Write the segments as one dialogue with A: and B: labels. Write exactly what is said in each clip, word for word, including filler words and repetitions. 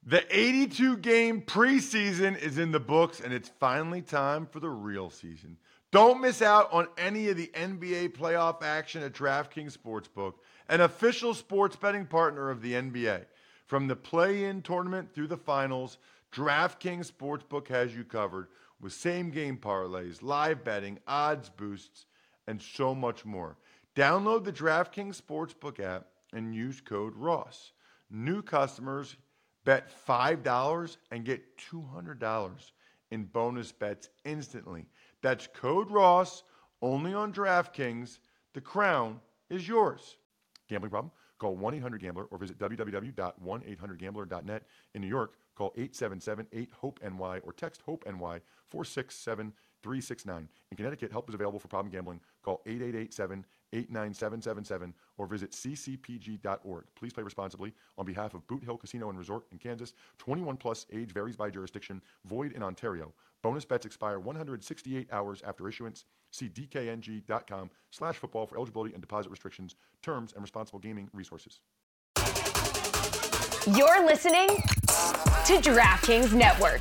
A: The eighty-two game preseason is in the books, and it's finally time for the real season. Don't miss out on any of the N B A playoff action at DraftKings Sportsbook, an official sports betting partner of the N B A. From the play-in tournament through the finals, DraftKings Sportsbook has you covered with same-game parlays, live betting, odds boosts, and so much more. Download the DraftKings Sportsbook app and use code Ross. New customers bet five dollars and get two hundred dollars in bonus bets instantly. That's code Ross, only on DraftKings. The crown is yours. Gambling problem? Call one eight hundred gambler or visit w w w dot one eight hundred gambler dot net. In New York, call eight seven seven eight hope N Y or text HOPE-NY four six seven three six nine. In Connecticut, help is available for problem gambling. Call eight eight eight seven eight nine seven seven seven or visit c c p g dot org. Please play responsibly. On behalf of Boot Hill Casino and Resort in Kansas, twenty-one plus, age varies by jurisdiction, void in Ontario. Bonus bets expire one hundred sixty-eight hours after issuance. See d k n g dot com slash football for eligibility and deposit restrictions, terms, and responsible gaming resources.
B: You're listening to DraftKings Network.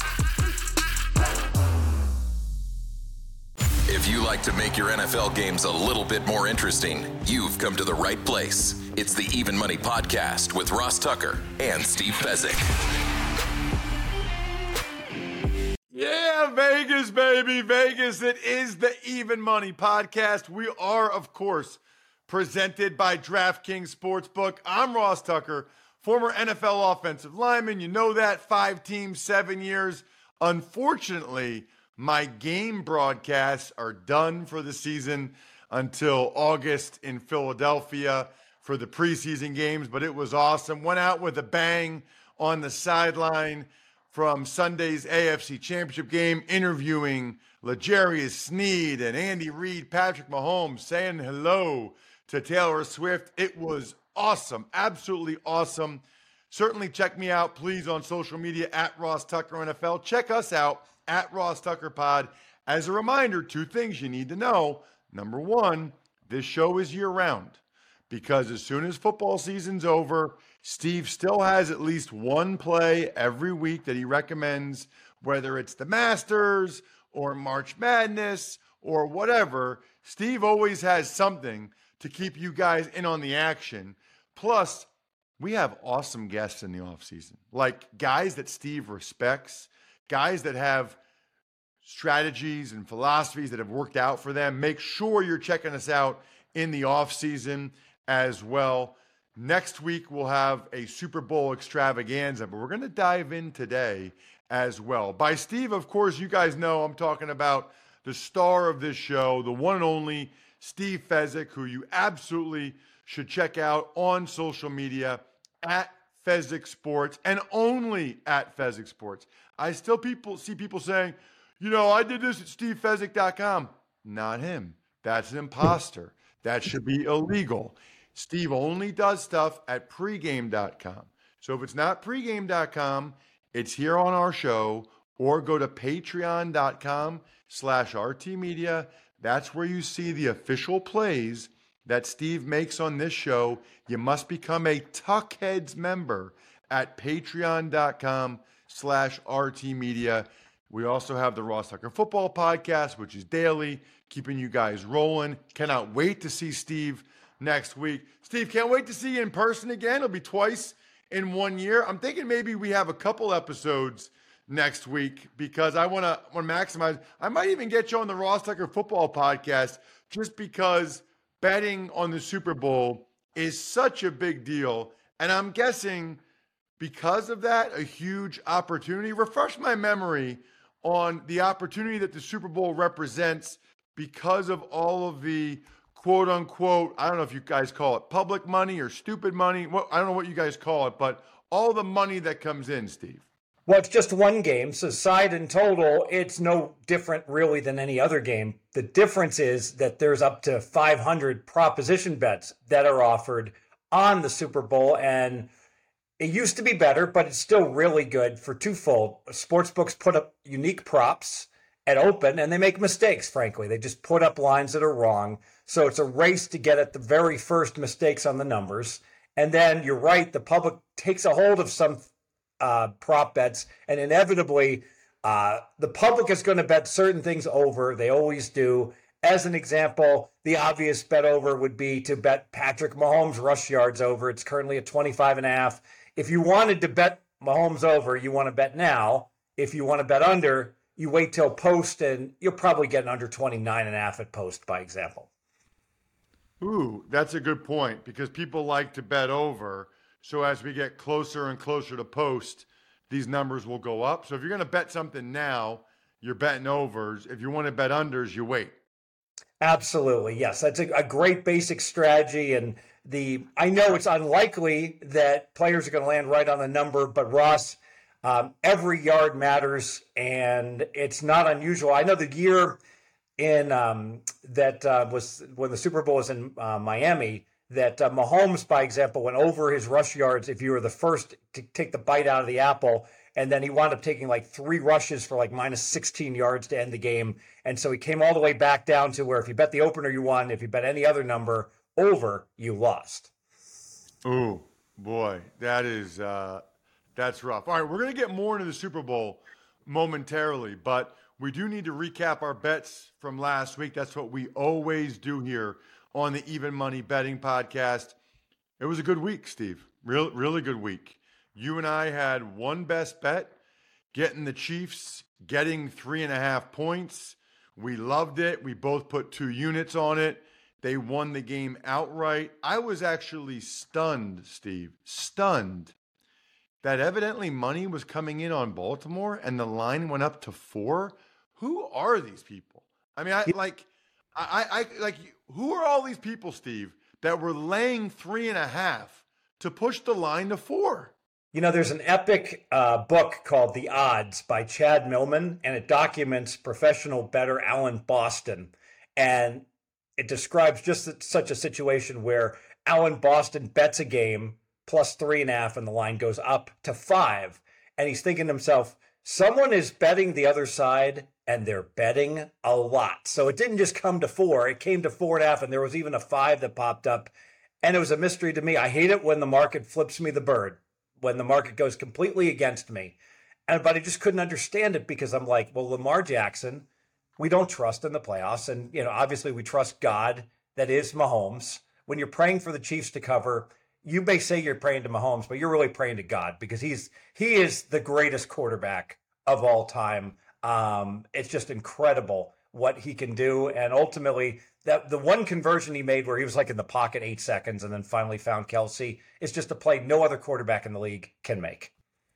C: If you like to make your N F L games a little bit more interesting, you've come to the right place. It's the Even Money Podcast with Ross Tucker and Steve Fezzik.
A: Yeah, Vegas, baby, Vegas. It is the Even Money Podcast. We are, of course, presented by DraftKings Sportsbook. I'm Ross Tucker, former N F L offensive lineman. You know that, five teams, seven years. Unfortunately, my game broadcasts are done for the season until August in Philadelphia for the preseason games, but it was awesome. Went out with a bang on the sideline from Sunday's A F C Championship game, interviewing L'Jarius Sneed and Andy Reid, Patrick Mahomes, saying hello to Taylor Swift. It was awesome, absolutely awesome. Certainly check me out, please, on social media at Ross Tucker N F L. Check us out at Ross Tucker Pod. As a reminder, two things you need to know. Number one, this show is year-round because as soon as football season's over, Steve still has at least one play every week that he recommends, whether it's the Masters or March Madness or whatever. Steve always has something to keep you guys in on the action. Plus, we have awesome guests in the offseason, like guys that Steve respects, guys that have strategies and philosophies that have worked out for them. Make sure you're checking us out in the offseason as well. Next week, we'll have a Super Bowl extravaganza, but we're going to dive in today as well. By Steve, of course, you guys know I'm talking about the star of this show, the one and only Steve Fezzik, who you absolutely should check out on social media at Fezzik Sports and only at Fezzik Sports. I still people see people saying, you know, I did this at steve fezzik dot com. Not him. That's an imposter. That should be illegal. Steve only does stuff at pregame dot com. So if it's not pregame dot com, it's here on our show, or go to patreon dot com slash R T media. That's where you see the official plays that Steve makes on this show. You must become a Tuckheads member at patreon dot com slash R T media. We also have the Ross Tucker Football Podcast, which is daily, keeping you guys rolling. Cannot wait to see Steve next week. Steve, can't wait to see you in person again. It'll be twice in one year. I'm thinking maybe we have a couple episodes next week because I want to want to maximize. I might even get you on the Ross Tucker Football Podcast just because betting on the Super Bowl is such a big deal. And I'm guessing because of that, a huge opportunity. Refresh my memory on the opportunity that the Super Bowl represents because of all of the quote unquote, I don't know if you guys call it public money or stupid money. Well, I don't know what you guys call it, but all the money that comes in, Steve.
D: Well, it's just one game. So side and total, it's no different really than any other game. The difference is that there's up to five hundred proposition bets that are offered on the Super Bowl. And it used to be better, but it's still really good for twofold. Sportsbooks put up unique props at open, and they make mistakes, frankly. They just put up lines that are wrong. So it's a race to get at the very first mistakes on the numbers. And then you're right, the public takes a hold of some uh, prop bets, and inevitably uh, the public is going to bet certain things over. They always do. As an example, the obvious bet over would be to bet Patrick Mahomes rush yards over. It's currently at twenty-five and a half. If you wanted to bet Mahomes over, you want to bet now. If you want to bet under, you wait till post, and you'll probably get an under twenty-nine and a half at post, by example.
A: Ooh, that's a good point, because people like to bet over. So as we get closer and closer to post, these numbers will go up. So if you're going to bet something now, you're betting overs. If you want to bet unders, you wait.
D: Absolutely. Yes. That's a, a great basic strategy. And the, I know it's unlikely that players are going to land right on the number, but Ross, um, every yard matters, and it's not unusual. I know the year in um, that uh, was when the Super Bowl was in uh, Miami, that uh, Mahomes, by example, went over his rush yards if you were the first to take the bite out of the apple. And then he wound up taking like three rushes for like minus sixteen yards to end the game. And so he came all the way back down to where if you bet the opener, you won. If you bet any other number over, you lost.
A: Ooh, boy, that is, uh, that's rough. All right, we're going to get more into the Super Bowl momentarily, but we do need to recap our bets from last week. That's what we always do here on the Even Money Betting Podcast. It was a good week, Steve. Real, really good week. You and I had one best bet, getting the Chiefs, getting three and a half points. We loved it. We both put two units on it. They won the game outright. I was actually stunned, Steve, stunned that evidently money was coming in on Baltimore and the line went up to four. Who are these people? I mean, I like, I, I like, who are all these people, Steve, that were laying three and a half to push the line to four?
D: You know, there's an epic uh, book called The Odds by Chad Millman, and it documents professional bettor Alan Boston. And it describes just such a situation where Alan Boston bets a game plus three and a half, and the line goes up to five. And he's thinking to himself, someone is betting the other side, and they're betting a lot. So it didn't just come to four. It came to four and a half, and there was even a five that popped up. And it was a mystery to me. I hate it when the market flips me the bird, when the market goes completely against me. And but I just couldn't understand it, because I'm like, well, Lamar Jackson, we don't trust in the playoffs. And, you know, obviously we trust God, that is Mahomes. When you're praying for the Chiefs to cover, you may say you're praying to Mahomes, but you're really praying to God, because he's he is the greatest quarterback of all time. Um, it's just incredible what he can do. And ultimately, that the one conversion he made where he was like in the pocket eight seconds and then finally found Kelsey is just a play no other quarterback in the league can make.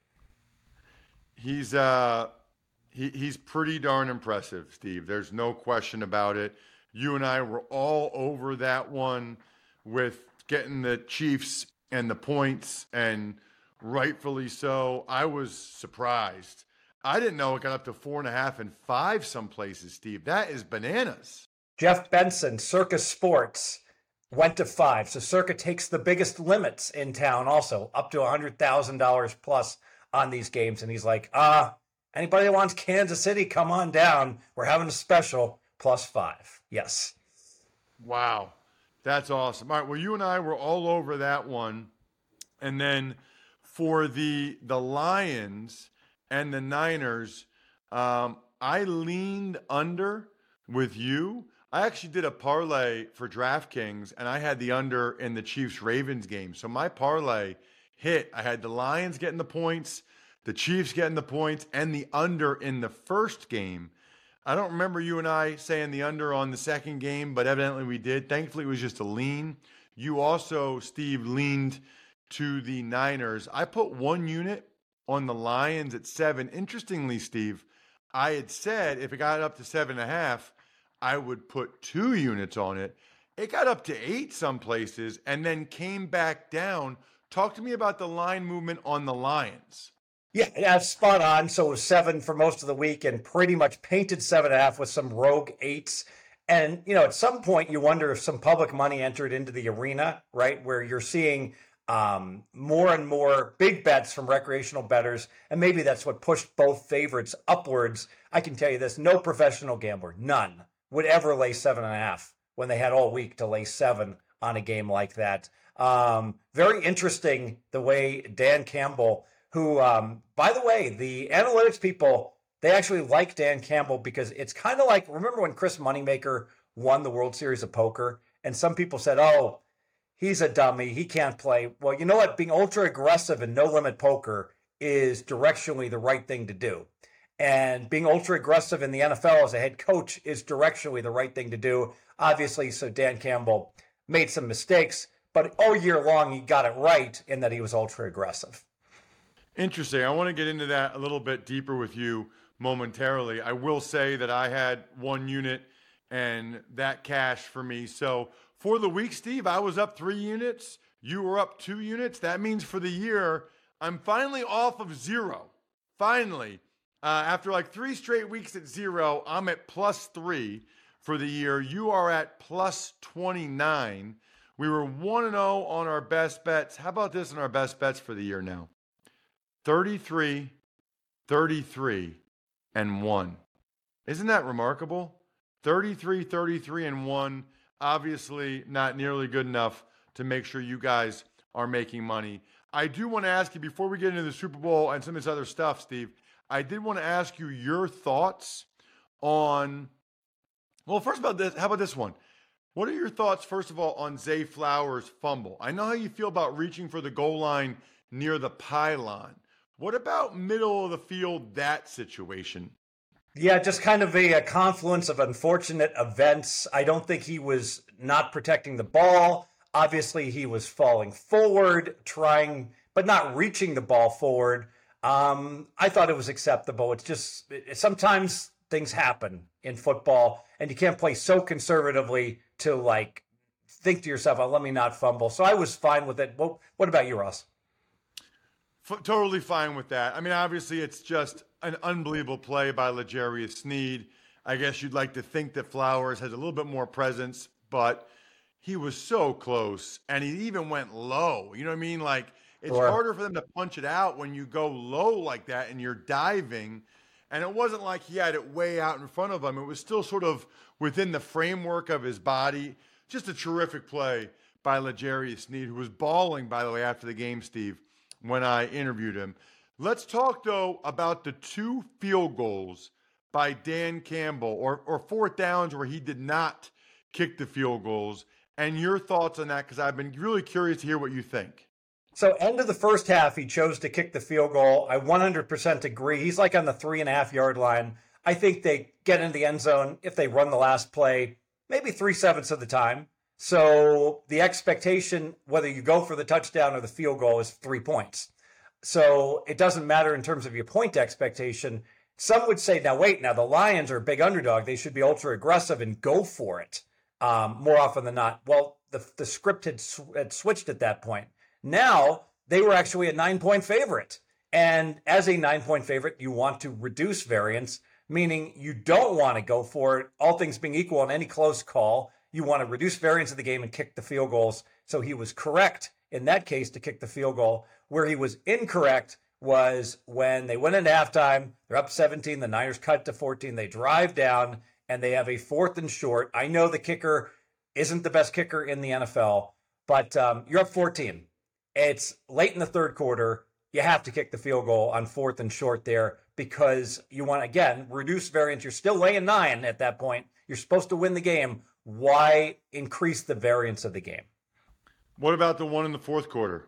A: He's uh, he, he's pretty darn impressive, Steve. There's no question about it. You and I were all over that one with getting the Chiefs and the points, and rightfully so. I was surprised. I didn't know it got up to four and a half and five some places, Steve. That is bananas.
D: Jeff Benson, Circa Sports, went to five. So Circa takes the biggest limits in town also, up to one hundred thousand dollars plus on these games. And he's like, ah, uh, anybody that wants Kansas City, come on down. We're having a special, plus five. Yes.
A: Wow. That's awesome. All right, well, you and I were all over that one. And then for the the Lions and the Niners, um, I leaned under with you. I actually did a parlay for DraftKings, and I had the under in the Chiefs-Ravens game. So my parlay hit. I had the Lions getting the points, the Chiefs getting the points, and the under in the first game. I don't remember you and I saying the under on the second game, but evidently we did. Thankfully, it was just a lean. You also, Steve, leaned to the Niners. I put one unit on the Lions at seven. Interestingly, Steve, I had said if it got up to seven and a half, I would put two units on it. It got up to eight some places and then came back down. Talk to me about the line movement on the Lions.
D: Yeah, that's spot on. So it was seven for most of the week and pretty much painted seven and a half with some rogue eights. And, you know, at some point you wonder if some public money entered into the arena, right, where you're seeing um, more and more big bets from recreational bettors. And maybe that's what pushed both favorites upwards. I can tell you this, no professional gambler, none, would ever lay seven and a half when they had all week to lay seven on a game like that. Um, very interesting the way Dan Campbell who, um, by the way, the analytics people, they actually like Dan Campbell because it's kind of like, remember when Chris Moneymaker won the World Series of Poker? And some people said, oh, he's a dummy. He can't play. Well, you know what? Being ultra aggressive in no limit poker is directionally the right thing to do. And being ultra aggressive in the N F L as a head coach is directionally the right thing to do. Obviously, so Dan Campbell made some mistakes, but all year long he got it right in that he was ultra aggressive.
A: Interesting. I want to get into that a little bit deeper with you momentarily. I will say that I had one unit and that cashed for me. So for the week, Steve, I was up three units. You were up two units. That means for the year, I'm finally off of zero. Finally. Uh, after like three straight weeks at zero, I'm at plus three for the year. You are at plus twenty-nine. We were one and oh on our best bets. How about this on our best bets for the year now? thirty-three, thirty-three, and one. Isn't that remarkable? thirty-three, thirty-three, and one. Obviously not nearly good enough to make sure you guys are making money. I do want to ask you, before we get into the Super Bowl and some of this other stuff, Steve, I did want to ask you your thoughts on, well, first about this, how about this one? What are your thoughts, first of all, on Zay Flowers' fumble? I know how you feel about reaching for the goal line near the pylon. What about middle of the field, that situation?
D: Yeah, just kind of a, a confluence of unfortunate events. I don't think he was not protecting the ball. Obviously, he was falling forward, trying, but not reaching the ball forward. Um, I thought it was acceptable. It's just it, sometimes things happen in football, and you can't play so conservatively to like think to yourself, oh, let me not fumble. So I was fine with it. Well, what about you, Ross?
A: F- totally fine with that. I mean, obviously, it's just an unbelievable play by L'Jarius Sneed. I guess you'd like to think that Flowers has a little bit more presence, but he was so close, and he even went low. You know what I mean? Like, it's
D: Sure.
A: harder for them to punch it out when you go low like that and you're diving. And it wasn't like he had it way out in front of him. It was still sort of within the framework of his body. Just a terrific play by L'Jarius Sneed, who was bawling, by the way, after the game, Steve, when I interviewed him. Let's talk, though, about the two field goals by Dan Campbell, or, or fourth downs where he did not kick the field goals, and your thoughts on that, because I've been really curious to hear what you think.
D: So end of the first half, he chose to kick the field goal. I one hundred percent agree. He's like on the three and a half yard line. I think they get into the end zone if they run the last play, maybe three sevenths of the time. So the expectation, whether you go for the touchdown or the field goal, is three points. So it doesn't matter in terms of your point expectation. Some would say, now wait, now the Lions are a big underdog. They should be ultra aggressive and go for it um, more often than not. Well, the, the script had, sw- had switched at that point. Now, they were actually a nine-point favorite. And as a nine-point favorite, you want to reduce variance, meaning you don't want to go for it, all things being equal on any close call. You want to reduce variance of the game and kick the field goals. So he was correct in that case to kick the field goal. Where he was incorrect was when they went into halftime, they're up seventeen, the Niners cut to fourteen, they drive down, and they have a fourth and short. I know the kicker isn't the best kicker in the N F L, but um, you're up fourteen. It's late in the third quarter. You have to kick the field goal on fourth and short there because you want, again, reduce variance. You're still laying nine at that point. You're supposed to win the game. Why increase the variance of the game?
A: What about the one in the fourth quarter?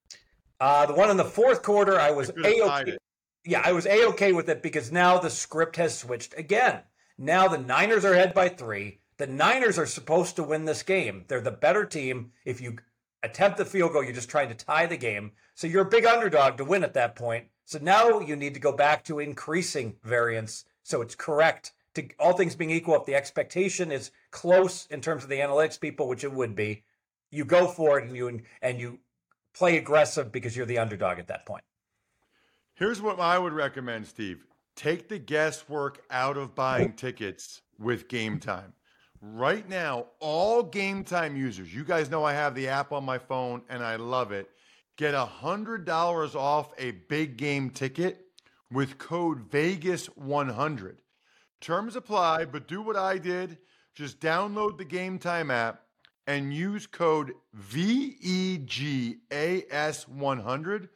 D: Uh, the one in the fourth quarter, I was A-okay. Yeah, I was A-okay with it because now the script has switched again. Now the Niners are ahead by three. The Niners are supposed to win this game. They're the better team. If you attempt the field goal, you're just trying to tie the game. So you're a big underdog to win at that point. So now you need to go back to increasing variance. So it's correct to all things being equal. If the expectation is close in terms of the analytics people, which it would be, you go for it and you and you play aggressive because you're the underdog at that point.
A: Here's what I would recommend, Steve. Take the guesswork out of buying tickets with Game Time. Right now, all Game Time users, you guys know I have the app on my phone and I love it, get one hundred dollars off a big game ticket with code Vegas one hundred. Terms apply, but do what I did. Just download the Game Time app and use code V E G A S one hundred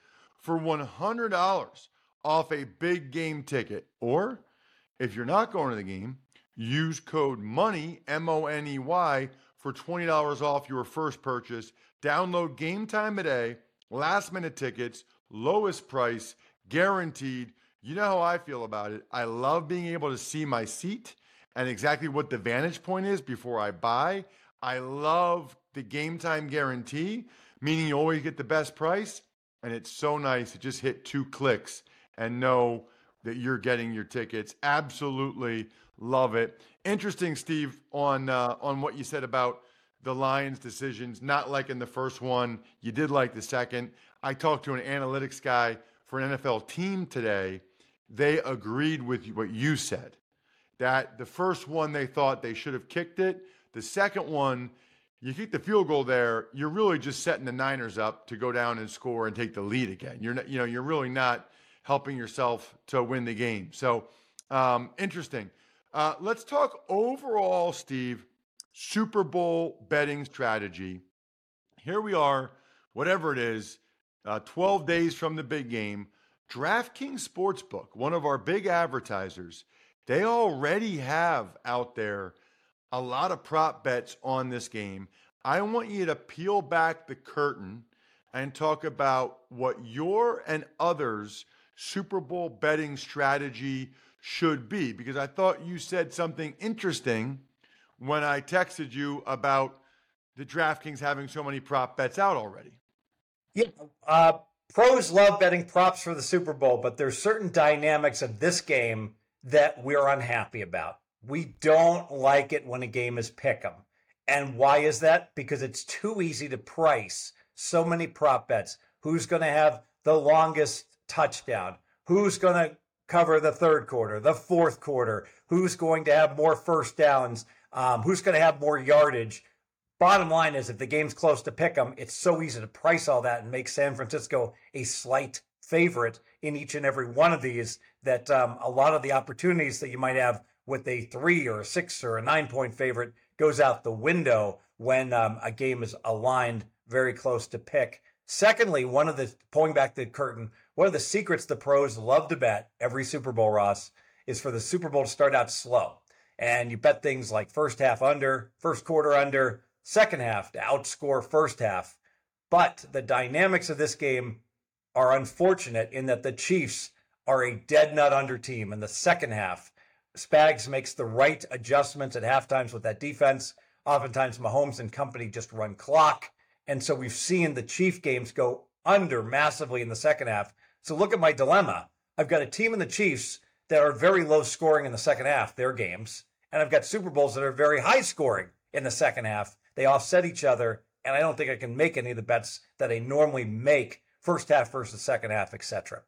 A: for one hundred dollars off a big game ticket. Or if you're not going to the game, use code MONEY, M O N E Y, for twenty dollars off your first purchase. Download Game Time today. Last minute tickets, lowest price, guaranteed. You know how I feel about it. I love being able to see my seat and exactly what the vantage point is before I buy. I love the Game Time guarantee, meaning you always get the best price. And it's so nice to just hit two clicks and know that you're getting your tickets. Absolutely love it. Interesting, Steve, on uh, on what you said about the Lions' decisions. Not like in the first one. You did like the second. I talked to an analytics guy for an N F L team today. They agreed with what you said, that the first one they thought they should have kicked it. The second one, you kick the field goal there, you're really just setting the Niners up to go down and score and take the lead again. You're not, you know, you're really not helping yourself to win the game. So um, interesting. Uh, let's talk overall, Steve, Super Bowl betting strategy. Here we are, whatever it is, uh, twelve days from the big game. DraftKings Sportsbook, one of our big advertisers, they already have out there a lot of prop bets on this game. I want you to peel back the curtain and talk about what your and others' Super Bowl betting strategy should be, because I thought you said something interesting when I texted you about the DraftKings having so many prop bets out already.
D: Yeah, uh, pros love betting props for the Super Bowl, but there's certain dynamics of this game that we're unhappy about. We don't like it when a game is pick 'em. And why is that? Because it's too easy to price so many prop bets. Who's going to have the longest touchdown? Who's going to cover the third quarter, the fourth quarter? Who's going to have more first downs? Um, who's going to have more yardage? Bottom line is, if the game's close to pick 'em, it's so easy to price all that and make San Francisco a slight favorite in each and every one of these, that um, a lot of the opportunities that you might have with a three or a six or a nine point favorite goes out the window when um, a game is aligned very close to pick. Secondly, one of the, pulling back the curtain, one of the secrets the pros love to bet every Super Bowl, Ross, is for the Super Bowl to start out slow. And you bet things like first half under, first quarter under, second half to outscore first half. But the dynamics of this game are unfortunate in that the Chiefs are a dead nut under team in the second half. Spags makes the right adjustments at halftimes with that defense. Oftentimes Mahomes and company just run clock. And so we've seen the Chief games go under massively in the second half. So look at my dilemma. I've got a team in the Chiefs that are very low scoring in the second half, their games. And I've got Super Bowls that are very high scoring in the second half. They offset each other. And I don't think I can make any of the bets that I normally make first half versus second half, et cetera.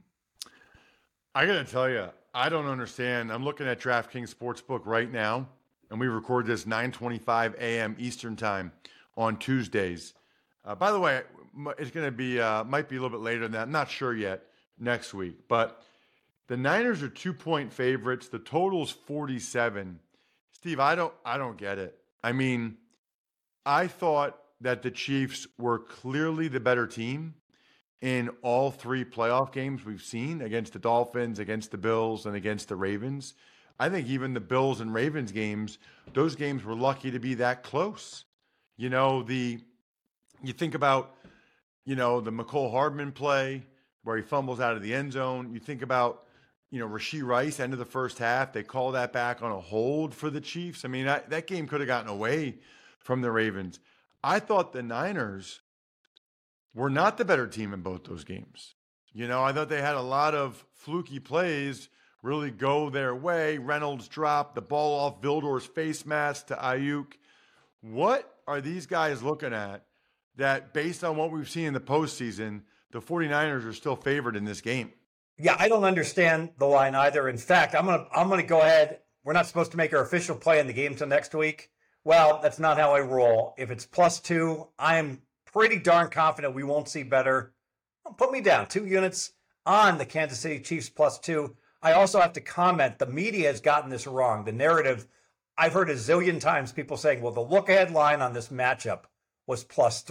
A: I got to tell you, I don't understand. I'm looking at DraftKings Sportsbook right now, and we record this nine twenty-five a.m. Eastern time on Tuesdays. Uh, by the way, it's going to be, uh, might be a little bit later than that. I'm not sure yet, next week. But the Niners are two-point favorites. The total's forty-seven. Steve, I don't, I don't get it. I mean, I thought that the Chiefs were clearly the better team in all three playoff games we've seen, against the Dolphins, against the Bills, and against the Ravens. I think even the Bills and Ravens games, those games were lucky to be that close. You know, the you think about, you know, the Mecole Hardman play where he fumbles out of the end zone. You think about, you know, Rashee Rice, end of the first half. They call that back on a hold for the Chiefs. I mean, I, that game could have gotten away from the Ravens. I thought the Niners were not the better team in both those games. You know, I thought they had a lot of fluky plays really go their way. Reynolds dropped the ball off Vildor's face mask to Ayuk. What are these guys looking at that, based on what we've seen in the postseason, the 49ers are still favored in this game?
D: Yeah, I don't understand the line either. In fact, I'm gonna I'm gonna go ahead. We're not supposed to make our official play in the game till next week. Well, that's not how I roll. If it's plus two, I'm pretty darn confident we won't see better. Put me down two units on the Kansas City Chiefs plus two. I also have to comment, the media has gotten this wrong. The narrative, I've heard a zillion times people saying, well, the look-ahead line on this matchup was plus three.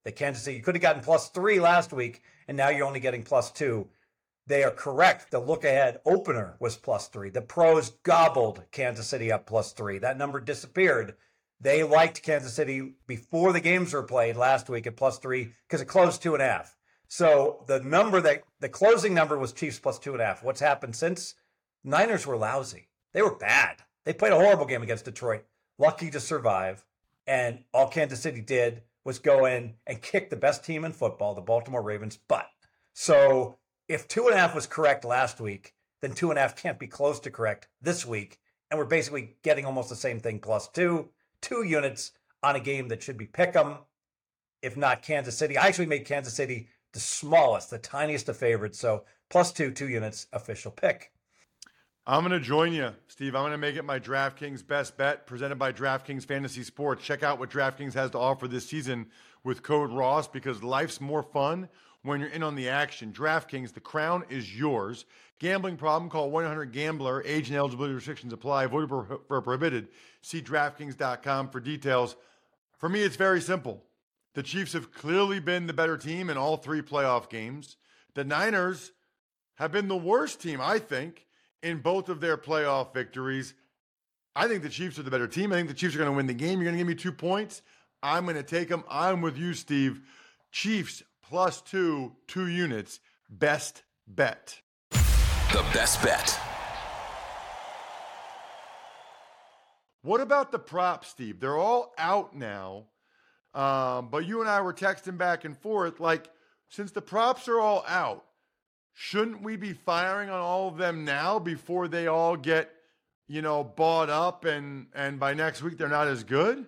D: The Kansas City, you could have gotten plus three last week, and now you're only getting plus two. They are correct. The look-ahead opener was plus three. The pros gobbled Kansas City up plus three. That number disappeared. They liked Kansas City before the games were played last week at plus three because it closed two and a half. So the number that the closing number was Chiefs plus two and a half. What's happened since? Niners were lousy. They were bad. They played a horrible game against Detroit. Lucky to survive. And all Kansas City did was go in and kick the best team in football, the Baltimore Ravens, butt. So if two and a half was correct last week, then two and a half can't be close to correct this week. And we're basically getting almost the same thing plus two, two units on a game that should be pick 'em, if not Kansas City. I actually made Kansas City the smallest, the tiniest of favorites. So plus two, two units, official pick.
A: I'm going to join you, Steve. I'm going to make it my DraftKings best bet presented by DraftKings Fantasy Sports. Check out what DraftKings has to offer this season with code Ross because life's more fun when you're in on the action. DraftKings, the crown is yours. Gambling problem? Call one eight hundred gambler. Age and eligibility restrictions apply. Void for prohibited. See DraftKings dot com for details. For me, it's very simple. The Chiefs have clearly been the better team in all three playoff games. The Niners have been the worst team, I think, in both of their playoff victories. I think the Chiefs are the better team. I think the Chiefs are going to win the game. You're going to give me two points. I'm going to take them. I'm with you, Steve. Chiefs plus two, two units. Best bet.
C: The best bet.
A: What about the props, Steve? They're all out now. Um, but you and I were texting back and forth. Like, since the props are all out, shouldn't we be firing on all of them now before they all get, you know, bought up and, and by next week they're not as good?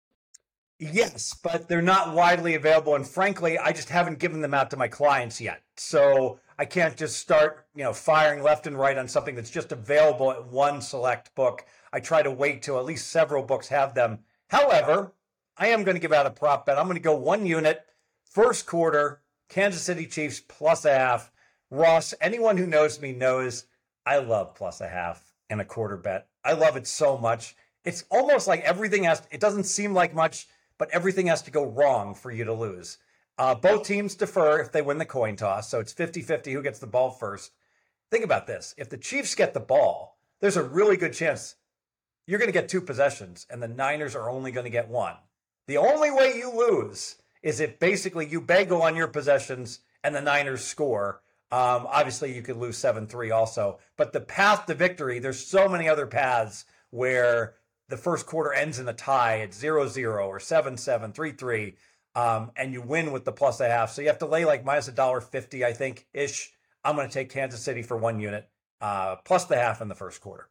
D: Yes, but they're not widely available. And frankly, I just haven't given them out to my clients yet. So I can't just start, you know, firing left and right on something that's just available at one select book. I try to wait till at least several books have them. However, I am going to give out a prop bet. I'm going to go one unit, first quarter, Kansas City Chiefs plus a half. Ross, anyone who knows me knows I love plus a half and a quarter bet. I love it so much. It's almost like everything has, it doesn't seem like much, but everything has to go wrong for you to lose. Uh, both teams defer if they win the coin toss, so it's fifty-fifty who gets the ball first. Think about this. If the Chiefs get the ball, there's a really good chance you're going to get two possessions, and the Niners are only going to get one. The only way you lose is if basically you bagel on your possessions and the Niners score. Um, obviously, you could lose seven three also. But the path to victory, there's so many other paths where the first quarter ends in a tie at zero zero or seven seven, three three, um, and you win with the plus a half. So you have to lay like minus one dollar fifty, I think, ish. I'm going to take Kansas City for one unit, uh, plus the half in the first quarter.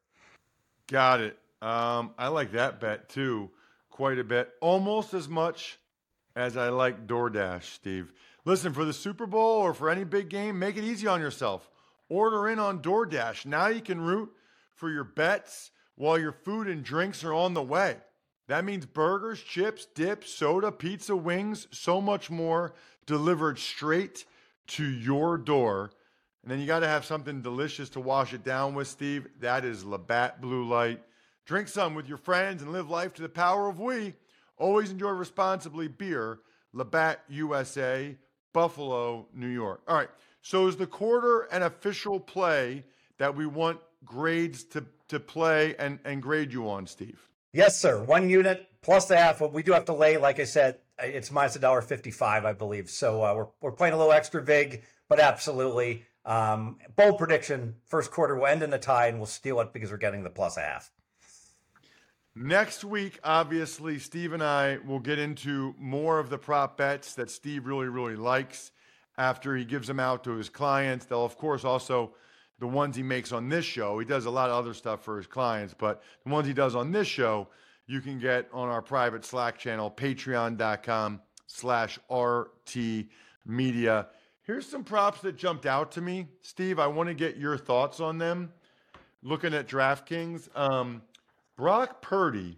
A: Got it. Um, I like that bet, too, quite a bit. Almost as much as I like DoorDash, Steve. Listen, for the Super Bowl or for any big game, make it easy on yourself. Order in on DoorDash. Now you can root for your bets while your food and drinks are on the way. That means burgers, chips, dips, soda, pizza, wings, so much more delivered straight to your door. And then you got to have something delicious to wash it down with, Steve. That is Labatt Blue Light. Drink some with your friends and live life to the power of we. Always enjoy responsibly. Beer, Labatt U S A, Buffalo, New York. All right, so is the quarter an official play that we want grades to, to play and, and grade you on, Steve?
D: Yes, sir. One unit plus a half. We do have to lay, like I said, it's minus one dollar fifty-five, I believe. So uh, we're, we're playing a little extra vig, but absolutely. Um, bold prediction, first quarter will end in a tie and we'll steal it because we're getting the plus a half.
A: Next week, obviously, Steve and I will get into more of the prop bets that Steve really, really likes after he gives them out to his clients. They'll, of course, also the ones he makes on this show. He does a lot of other stuff for his clients, but the ones he does on this show, you can get on our private Slack channel, patreon.com slash RT Media. Here's some props that jumped out to me. Steve, I want to get your thoughts on them. Looking at DraftKings, um, Brock Purdy,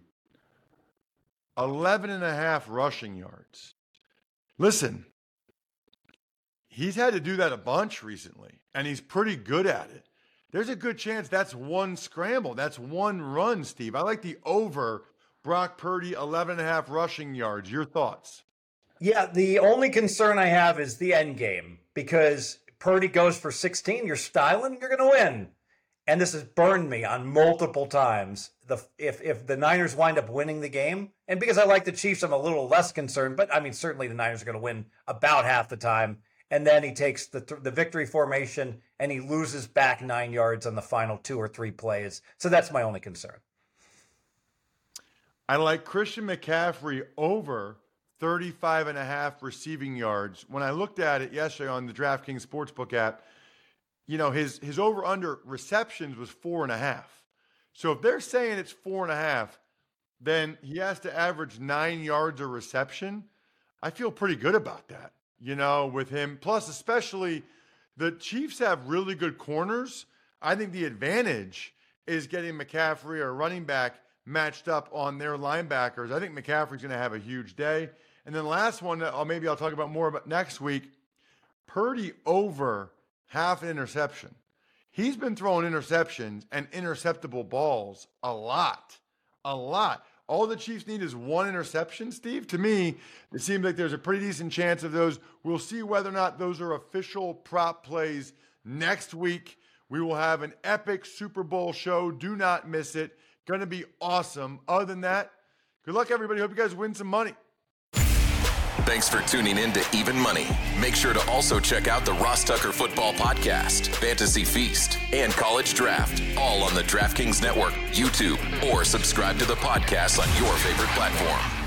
A: eleven and a half rushing yards. Listen, he's had to do that a bunch recently, and he's pretty good at it. There's a good chance that's one scramble. That's one run, Steve. I like the over Brock Purdy, eleven and a half rushing yards. Your thoughts?
D: Yeah, the only concern I have is the end game, because Purdy goes for sixteen, you're styling, you're going to win. And this has burned me on multiple times. The if if the Niners wind up winning the game, and because I like the Chiefs, I'm a little less concerned. But I mean, certainly the Niners are going to win about half the time. And then he takes the the victory formation and he loses back nine yards on the final two or three plays. So that's my only concern.
A: I like Christian McCaffrey over thirty-five and a half receiving yards. When I looked at it yesterday on the DraftKings Sportsbook app, you know, his his over-under receptions was four and a half. So if they're saying it's four and a half, then he has to average nine yards a reception. I feel pretty good about that, you know, with him. Plus, especially the Chiefs have really good corners. I think the advantage is getting McCaffrey or running back matched up on their linebackers. I think McCaffrey's going to have a huge day. And then last one, that maybe I'll talk about more about next week, Purdy over half an interception. He's been throwing interceptions and interceptable balls a lot, a lot. All the Chiefs need is one interception, Steve. To me, it seems like there's a pretty decent chance of those. We'll see whether or not those are official prop plays next week. We will have an epic Super Bowl show. Do not miss it. Going to be awesome. Other than that, good luck, everybody. Hope you guys win some money.
C: Thanks for tuning in to Even Money. Make sure to also check out the Ross Tucker Football Podcast, Fantasy Feast, and College Draft, all on the DraftKings Network, YouTube, or subscribe to the podcast on your favorite platform.